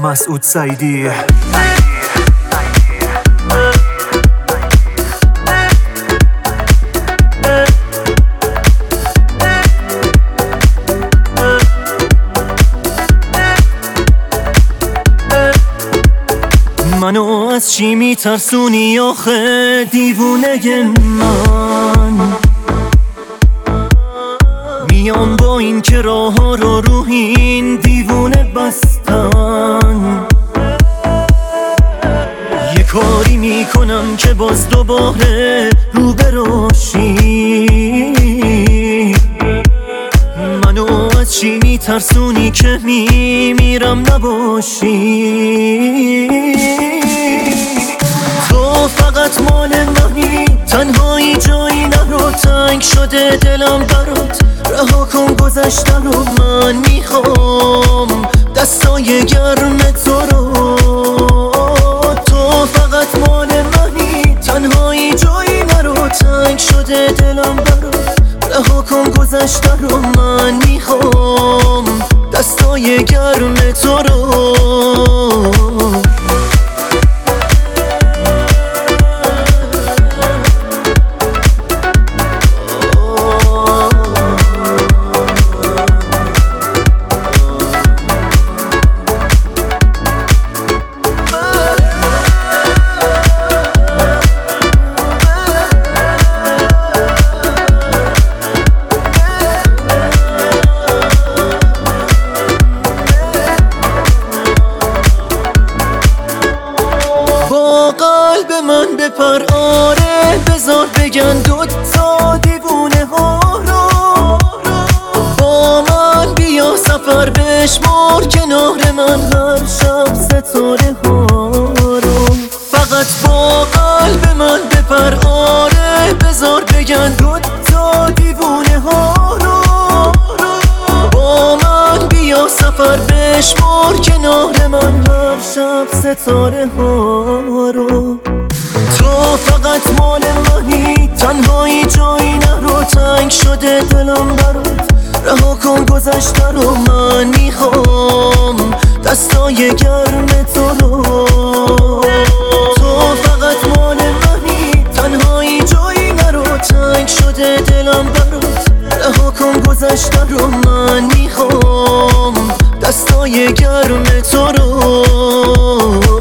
مسعود سعیدی. منو از چی میترسونی آخه دیوونه من؟ میام با این که راه ها رو این دیوونه بستن. یه کاری میکنم که باز دوباره رو براشی. منو از چی میترسونی که میمیرم نباشی؟ تو فقط مال منی، تنهایی جایی نرو، تنگ شده دلم برات، رها کن گذشته رو. من میخوام دستای گرم تو رو. تو فقط مال منی، تنهایی جایی نرو، تنگ شده دلم برات، رها کن گذشته رو. من میخوام دستای گرم تو رو. قلب من بپر، آره بذار بگن دوتا دیوونه ها رو. با من بیا سفر بشمار کنار من هر شب ستاره ها رو. فقط با قلب من بپر، آره بذار بگن دوتا دیوونه ها رو. با من بیا سفر بشمار کنار من هر شب ستاره ها رو. تو فقط مال منی، تنهایی جایی نرو، تنگ شده دلم برات، رها کن گذشته رو. من میخوام دستای گرم تو رو. تو فقط مال منی، تنهایی جایی نرو، تنگ شده دلم برات، رها کن گذشته رو. من میخوام دستای گرم تو رو.